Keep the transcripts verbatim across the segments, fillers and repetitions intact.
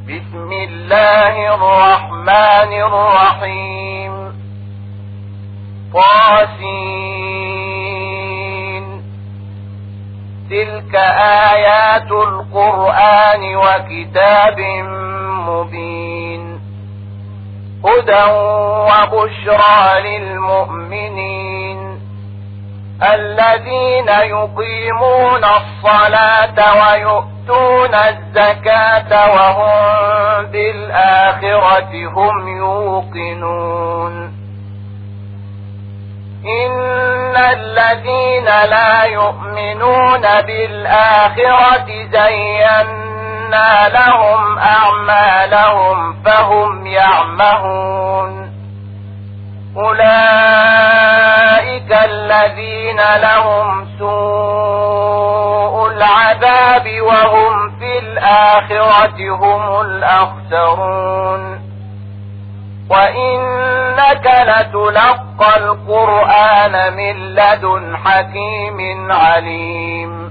بسم الله الرحمن الرحيم طاسين تلك آيات القرآن وكتاب مبين هدى وبشرى للمؤمنين الذين يقيمون الصلاة ويؤتون الزكاة وهم بالآخرة هم يوقنون إن الذين لا يؤمنون بالآخرة زينا لهم أعمالهم فهم يعمهون أولئك الذين لهم سوء العذاب وهم في الآخرة هم الأخسرون وإنك لتلقى القرآن من لدن حكيم عليم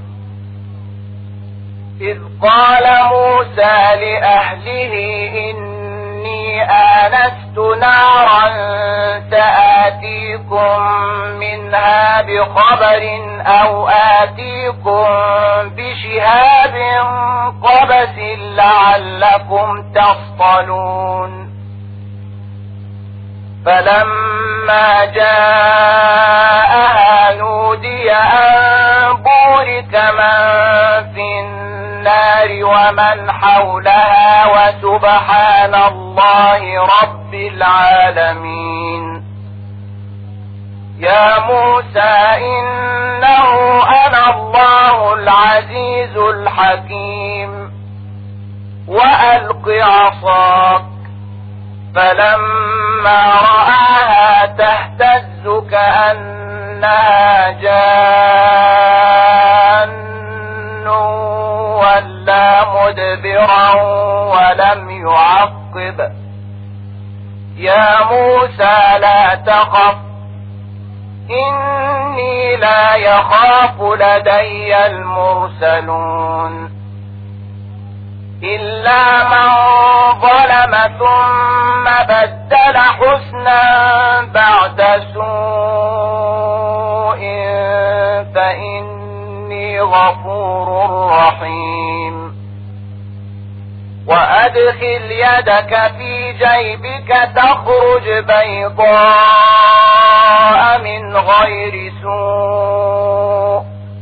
إذ قال موسى لأهله إني آنست نارا سآتيكم منها بخبر أو آتيكم بشهاب قبس لعلكم تصطلون فلما جاءها نودي أن بورك من في النار ومن حولها وسبحان الله رب العالمين يا موسى إنه أنا الله العزيز الحكيم وألق عصاك فلما رآها تهتز كأنها جان ولا مدبرا ولم يعقب يا موسى لا تخف إني لا يخاف لدي المرسلون إلا من ظلم ثم بدل حسنا بعد سوء فإني غفور رحيم وأدخل يدك في جيبك تخرج بيضاء من غير سوء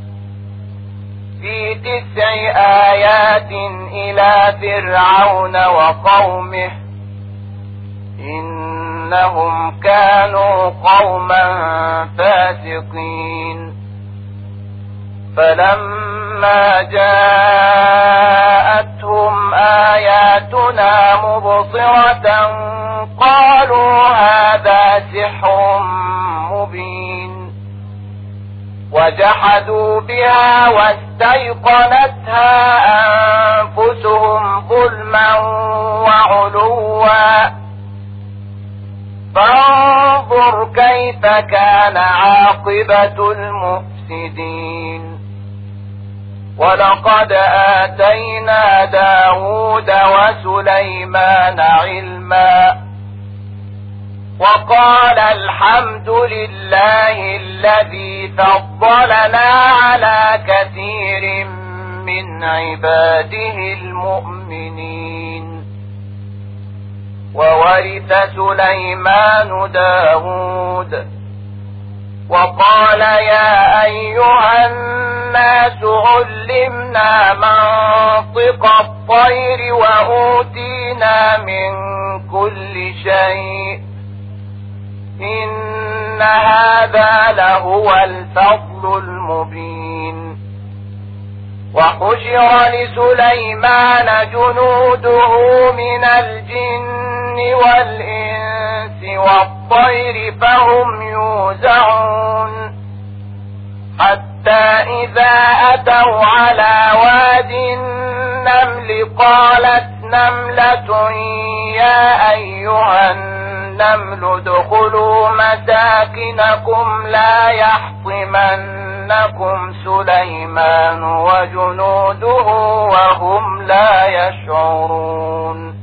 في تسع آيات إلى فرعون وقومه إنهم كانوا قوما فاسقين فلما جاءتهم آياتنا مبصرة قالوا هذا سحر مبين وجحدوا بها واستيقنتها أنفسهم ظلما وعلوا فانظر كيف كان عاقبة المفسدين ولقد آتينا داود وسليمان علما وقال الحمد لله الذي فضلنا على كثير من عباده المؤمنين وورث سليمان داود وقال يا أيها الناس علمنا منطق الطير وأوتينا من كل شيء إن هذا لهو الفضل المبين وحشر لسليمان جنوده من الجن والإنس والطير فهم يوزعون حتى إذا أتوا على واد النمل قالت نملة يا أيها النمل ادخلوا مساكنكم لا يحطمنكم سليمان وجنوده وهم لا يشعرون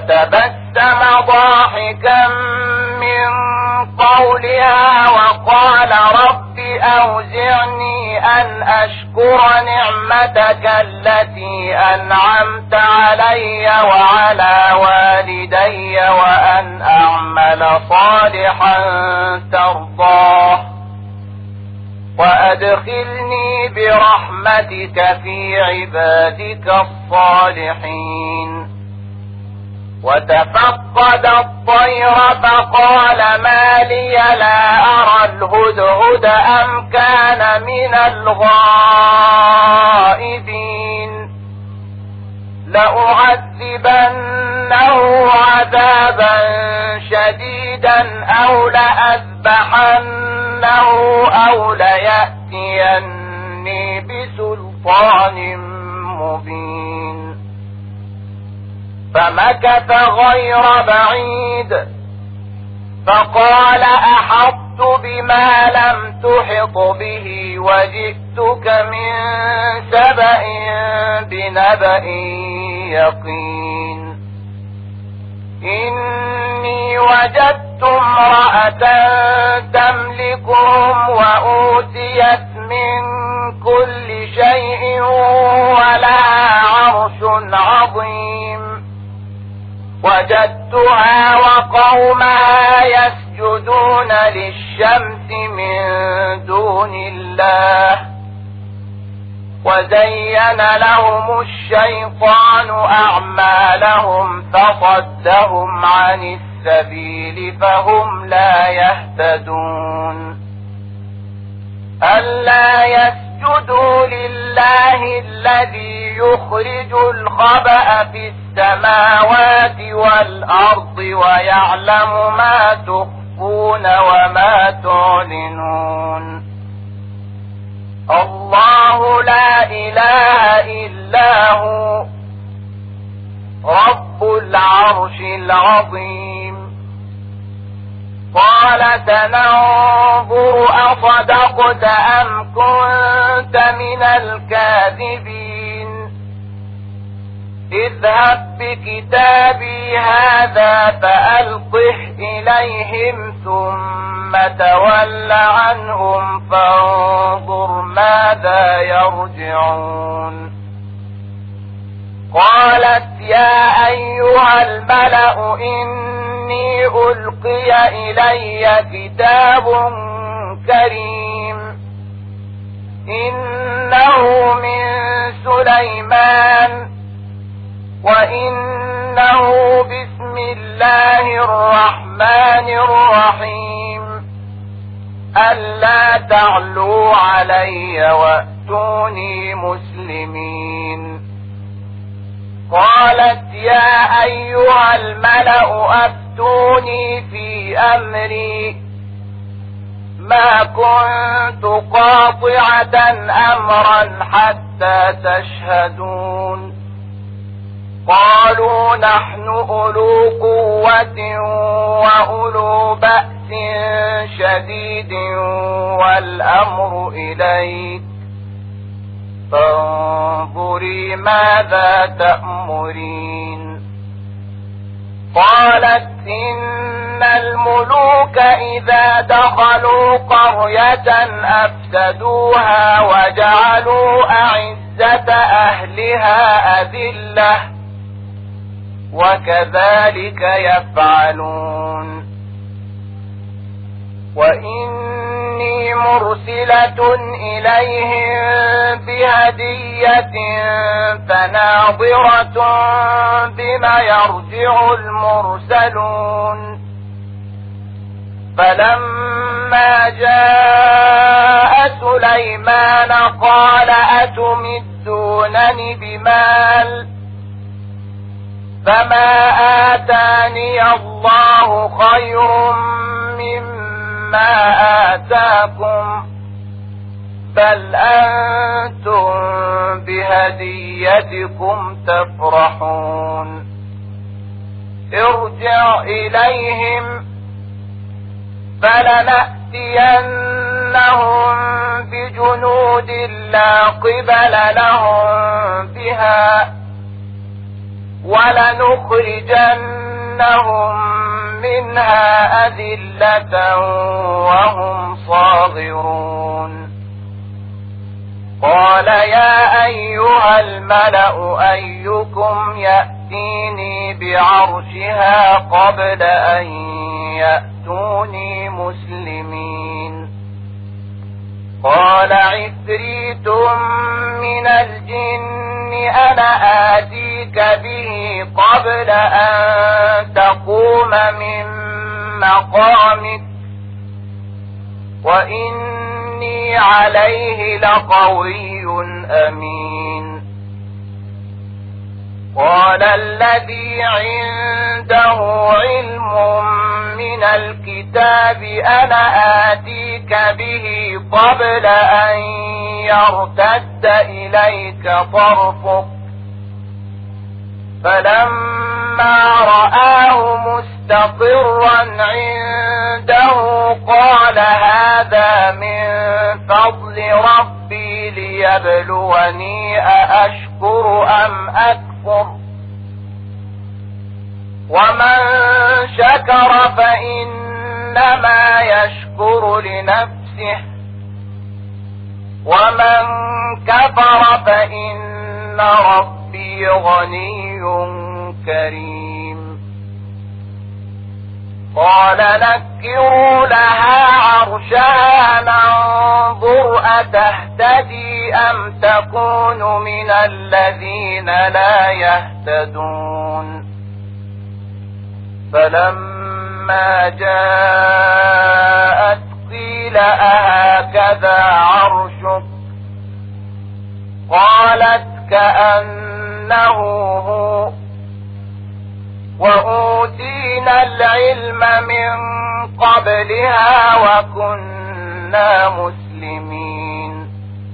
وتبسم ضاحكا من قولها وقال رب أوزعني أن أشكر نعمتك التي أنعمت علي وعلى والدي وأن أعمل صالحا ترضاه وأدخلني برحمتك في عبادك الصالحين. وتفقد الطير فقال ما لي لا أرى الهدهد أم كان من الغائبين لأعذبنه عذابا شديدا أو لأذبحنه أو ليأتيني بسلطان مبين. فمكث غير بعيد فقال أحطت بما لم تحط به وجئتك من سبأ بنبأ يقين. إني وجدت امرأة تملكهم وأوتيت من كل شيء ولها عرش عظيم. وجدتها وقومها يسجدون للشمس من دون الله وزين لهم الشيطان أعمالهم فصدهم عن السبيل فهم لا يهتدون. ألا يسجدوا لله الذي يخرج الخبأ في السماوات والأرض ويعلم ما تخفون وما تعلنون. الله لا إله إلا هو رب العرش العظيم. قال سننظر أصدقت أم كنت من الكاذبين. اذهب بكتابي هذا فألقه إليهم ثم تول عنهم فانظر ماذا يرجعون. قالت يا أيها الملأ إني ألقي إلي كتاب كريم إنه من سليمان وإنه بسم الله الرحمن الرحيم ألا تعلوا علي وأتوني مسلمين. قالت يا أيها الملأ أفتوني في أمري ما كنت قاطعة أمرا حتى تشهدون. قالوا نحن أولو قوة وأولو بأس شديد والأمر إليك فانظري ماذا تأمرين. قالت إن الملوك إذا دخلوا قرية أفسدوها وجعلوا أعزة أهلها أذلة وكذلك يفعلون. وإني مرسلة إليهم بهدية فناظرة بما يرجع المرسلون. فلما جاء سليمان قال أتمدونني بمال فما آتاني الله خير مما آتاكم بل أنتم بهديتكم تفرحون. ارجع إليهم فلنأتينهم بجنود لا قبل لهم بها ولنخرجن لنخرجنهم منها أذلة وهم صاغرون. قال يا أيها الملأ أيكم يأتيني بعرشها قبل أن يأتوني مسلمين. قال عفريت من الجن أنا آتيك به قبل أن تقوم من مقامك وإني عليه لقوي أمين. قال الذي عنده علم من الكتاب أنا آتيك به قبل أن يرتد إليك طرفك فلما رآه مستقرا عنده قال هذا من فضل ربي ليبلوني أأشكر أم أكفر ومن شكر فإنما يشكر لنفسه ومن كفر فإن ربي غني كريم. قال نكروا لها عرشها ننظر أتهتدي أم تكون من الذين لا يهتدون. فلما جاءت قيل أهكذا عرشك قالت كأنه هو وأوتينا العلم من قبلها وكنا مسلمين.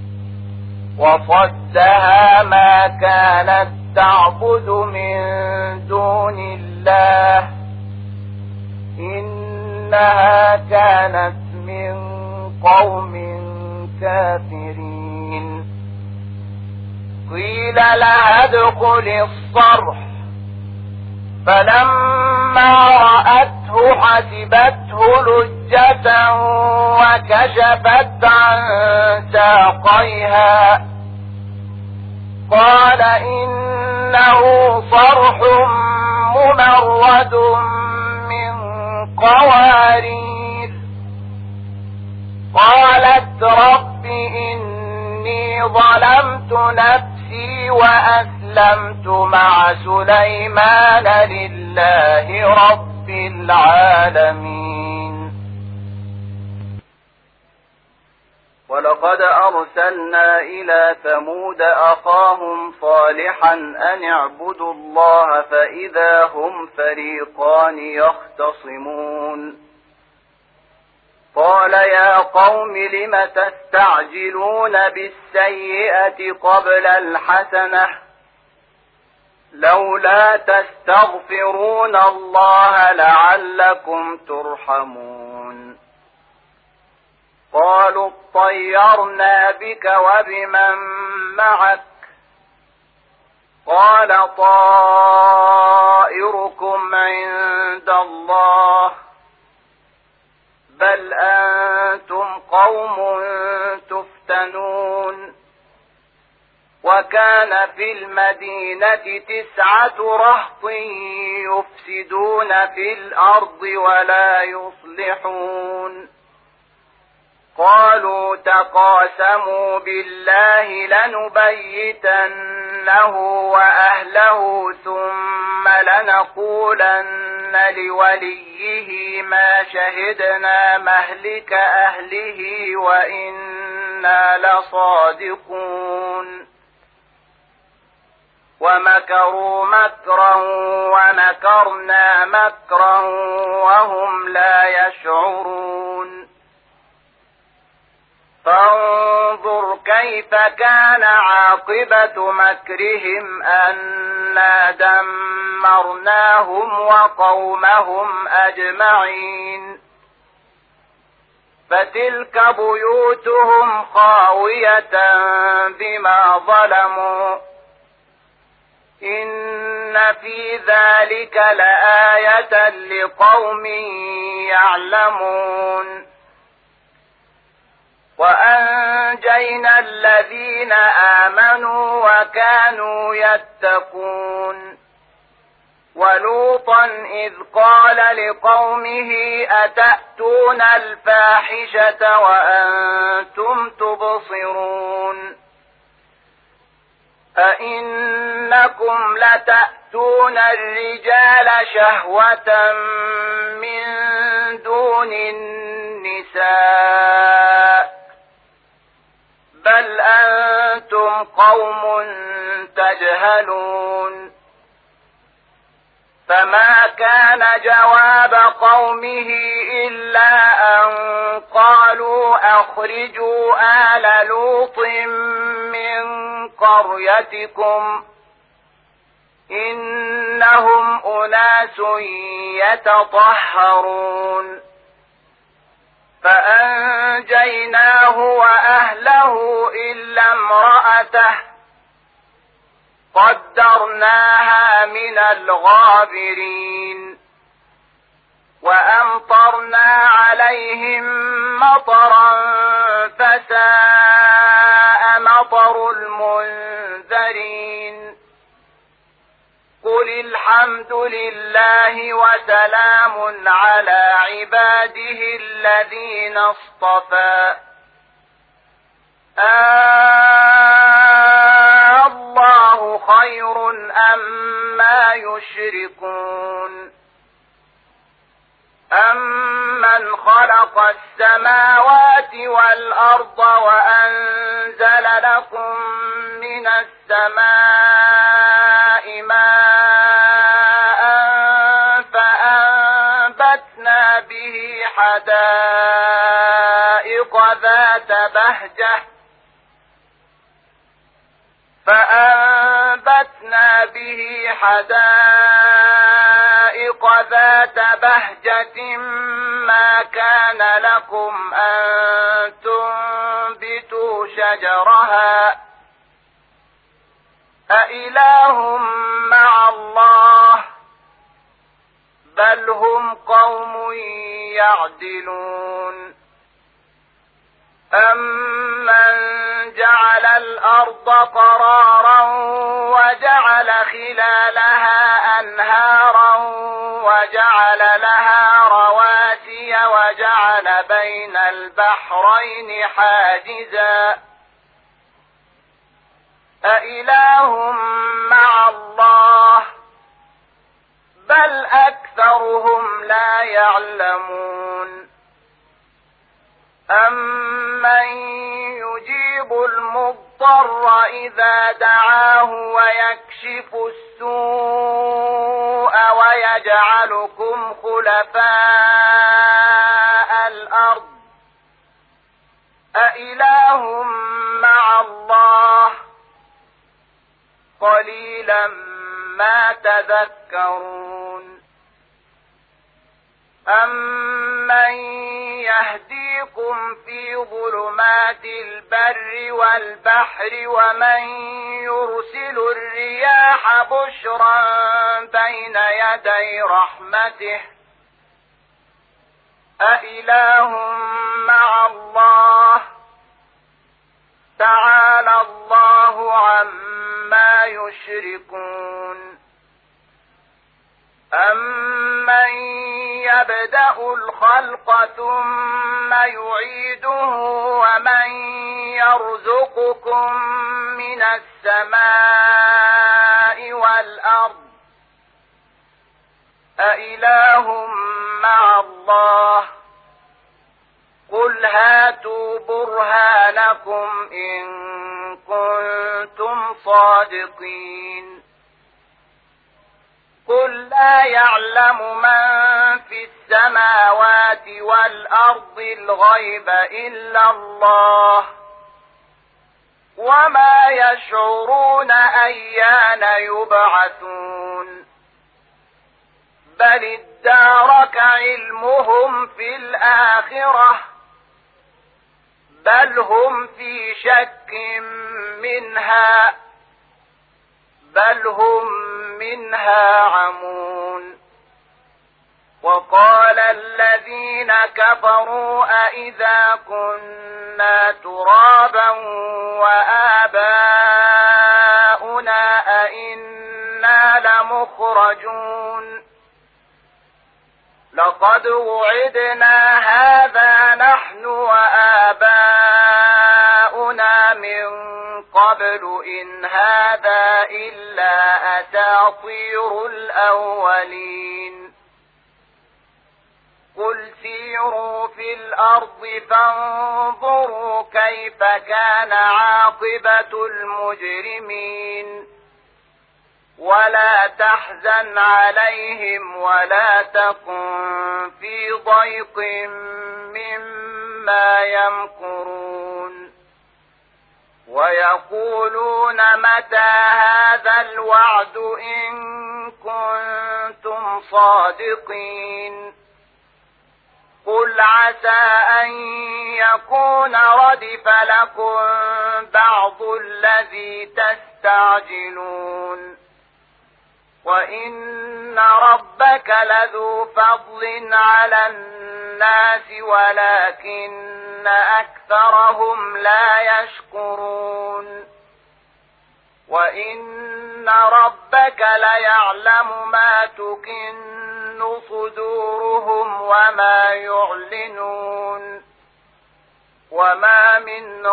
وصدها ما كانت تعبد من دون الله إنها كانت من قوم كافرين. قيل لها ادخل الصرح فلما رأته حسبته لجة وكشفت عن ساقيها قال إنه صرح ممرد من قوارير. قالت رب إني ظلمت نفسي وأسلمت مع سليمان لله رب العالمين. ولقد أرسلنا إلى ثمود أخاهم صالحا أن اعبدوا الله فإذا هم فريقان يختصمون. قال يا قوم لم تستعجلون بالسيئة قبل الحسنة لولا تستغفرون الله لعلكم ترحمون. قالوا اطيرنا بك وبمن معك قال طائركم عند الله بل أنتم قوم تفتنون. وكان في المدينة تسعة رهط يفسدون في الأرض ولا يصلحون. قالوا تقاسموا بالله لنبيتنه وأهله ثم لنقولن لوليه ما شهدنا مهلك أهله وإنا لصادقون. ومكروا مكرا ومكرنا مكرا وهم لا يشعرون. فانظر كيف كان عاقبة مكرهم أنا دمرناهم وقومهم أجمعين. فتلك بيوتهم خاوية بما ظلموا إن في ذلك لآية لقوم يعلمون. وأنجينا الذين آمنوا وكانوا يتقون. ولوطا إذ قال لقومه أتأتون الفاحشة وأنتم تبصرون أئنكم لتأتون الرجال شهوة من دون النساء بل أنتم قوم تجهلون. فما كان جواب قومه إلا أن قالوا أخرجوا آل لوط من قريتكم إنهم أناس يتطهرون. فأنجيناه وأهله إلا امرأته قدرناها من الغابرين. وأمطرنا عليهم مطرا فساء مطر المنذرين. قل الحمد لله وسلام على عباده الذين اصطفى آه الله خير أما يشركون. أمن خلق السماوات والأرض وأنزل لكم من السماء ماء فأنبتنا به حدائق ذات بهجة فأنبتنا به حدائق ذات بهجة ما كان لكم أن تنبتوا شجرها أإله مع الله بل هم قوم يعدلون. أمن جعل الأرض قرارا وجعل خلالها أنهارا وجعل لها رواسي وجعل بين البحرين حاجزا أإله مع الله بل أكثرهم لا يعلمون. أمن يجيب المضطر إذا دعاه ويكشف السوء ويجعلكم خلفاء الأرض أإله مع الله قليلا ما تذكرون. أمن يهديكم في ظلمات البر والبحر ومن يرسل الرياح بشرا بين يدي رحمته أإله مع الله تعالى الله عما يشركون. أمن يبدأ الخلق ثم يعيده ومن يرزقكم من السماء والأرض أإله مع الله قل هاتوا برهانكم إن كنتم صادقين. قل لا يعلم من في السماوات والأرض الغيب إلا الله وما يشعرون أيان يبعثون بل ادارك علمهم في الآخرة بل هم في شك منها بل هم منها عمون وقال الذين كفروا أئذا كنا ترابا وآباؤنا أئنا لمخرجون لقد وعدنا هذا نحن وآباؤنا من قبل إن هذا إلا أساطير الأولين قل سيروا في الأرض فانظروا كيف كان عاقبة المجرمين ولا تحزن عليهم ولا تكن في ضيق مما يمكرون ويقولون متى هذا الوعد إن كنتم صادقين قل عسى أن يكون ردف لكم بعض الذي تستعجلون وإن ربك لذو فضل على الناس ولكن أكثرهم لا يشكرون وإن ربك ليعلم ما تكن صدورهم وما يعلنون وما من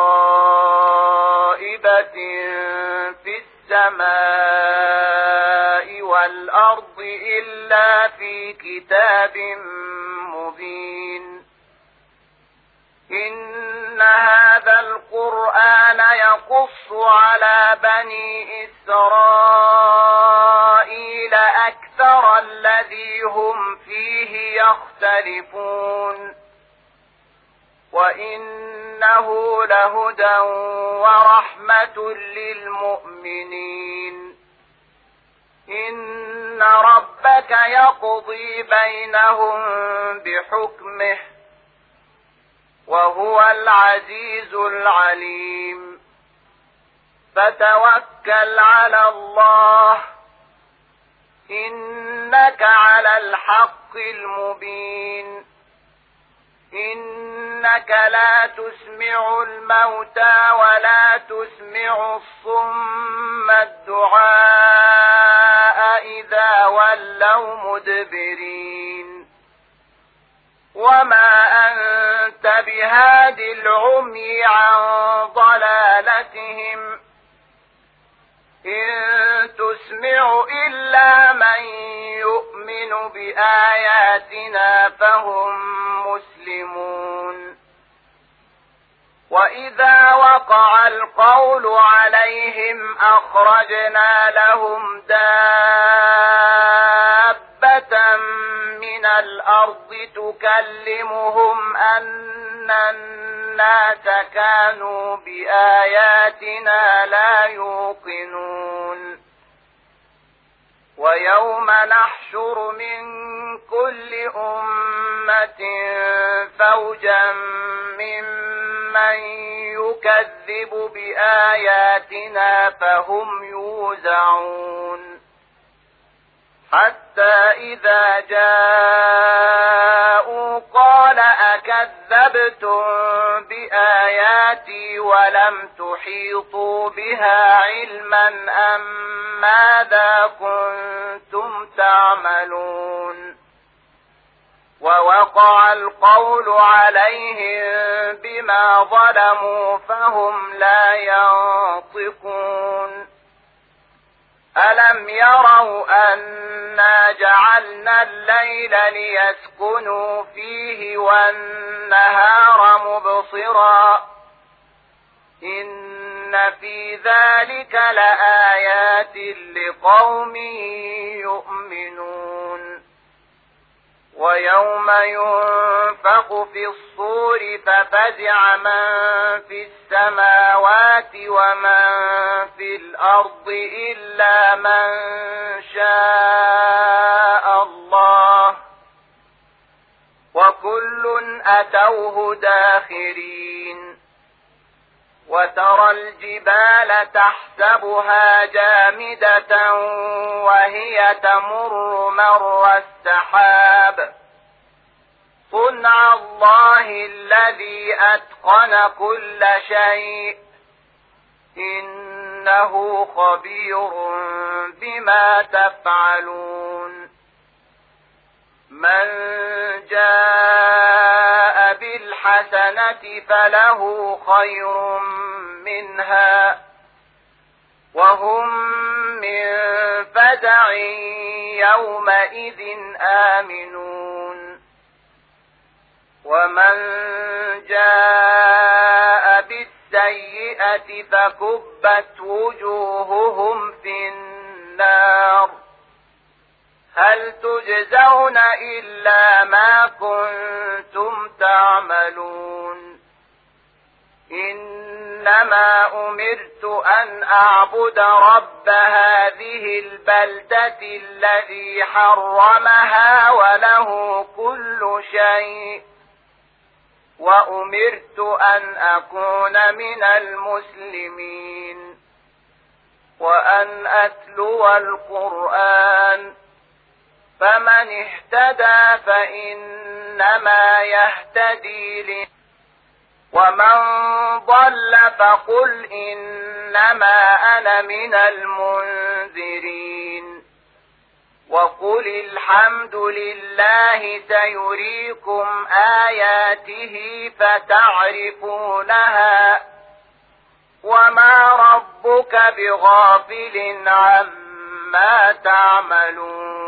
غائبة في السماء والأرض إلا في كتاب مبين إن هذا القرآن يقص على بني إسرائيل أكثر الذي هم فيه يختلفون وإنه لهدى ورحمة للمؤمنين إن ربك يقضي بينهم بحكمه وهو العزيز العليم فتوكل على الله إنك على الحق المبين إنك لا تسمع الموتى ولا تسمع الصم الدعاء إذا ولوا مدبرين وما أنت بهاد العمي عن ضلالتهم إن تسمع إلا من يؤمن بآياتنا فهم مسلمون وإذا وقع القول عليهم أخرجنا لهم دابة من الأرض تكلمهم أن الناس كانوا بآياتنا لا يوقنون ويوم نحشر من كل أمة فوجا ممن يكذب بآياتنا فهم يوزعون حتى إذا جاءوا قال أكذبتم بآياتي ولم تحيطوا بها علما أم ماذا كنتم تعملون ووقع القول عليهم بما ظلموا فهم لا ينطقون ألم يروا أنا جعلنا الليل ليسكنوا فيه والنهار مبصرا إن في ذلك لآيات لقوم يؤمنون ويوم ينفخ في الصور ففزع من في السماوات ومن في الأرض إلا من شاء الله وكل أتوه داخرين وترى الجبال تحسبها جامدة وهي تمر مر السحاب صنع الله الذي أتقن كل شيء إنه خبير بما تفعلون من جاء بالحسنة فله خير منها وهم من فزع يومئذ آمنون ومن جاء بالسيئة فكبت وجوههم في النار هل تجزون إلا ما كنتم تعملون إنما أمرت أن أعبد رب هذه البلدة الذي حرمها وله كل شيء وأمرت أن أكون من المسلمين وأن أتلو القرآن فمن اهتدى فإنما يهتدي له ومن ضل فقل إنما أنا من المنذرين وقل الحمد لله سيريكم آياته فتعرفونها وما ربك بغافل عما تعملون